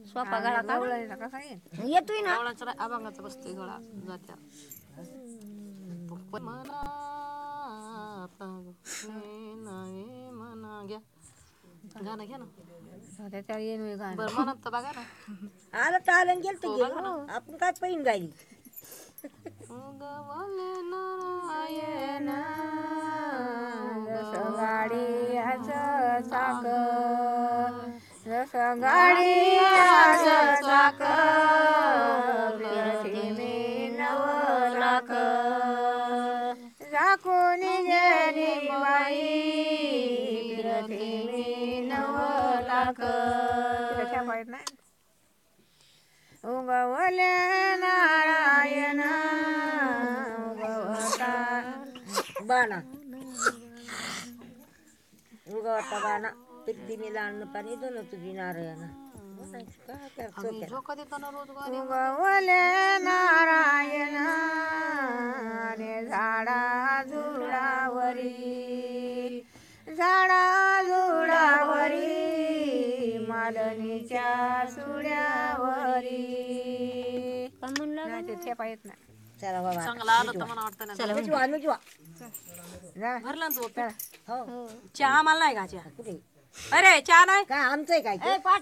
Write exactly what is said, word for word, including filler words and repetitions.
सोपा गळा काढला येतोय ना गवळाचा अभंगाचा बसतोय गळा जात्या मना नाही मना घ्या गाणं घ्या ना बरं म्हणत तर बघा ना आलं तालन गेलं तर गेलो आपण काय पैन गायली गवले नारायण जस गाडी आज चाक जस गाडी आज चाक फिरती नव लाख झाकून गेली बाई फिरती नव लाख उगवले नारायण उगवता बाणा उगवता बाणा पित्तीने लाणं पाणी दोन तुझी नारायण झोका देताना रोज गाणी उगवले नारायण रे झाडा झुडावरी झाडा झुडावरी मालनीच्या सुड्यावरी पण म्हणलं ते ठेपा येत नाही चला बाबा चांगला आलं तर मला वाटतं ना नुजवा नुजवा भरला ना तू हो चहा आम्हाला नाही का चहा कुठे अरे चहा नाही काय आमचंय काय ते?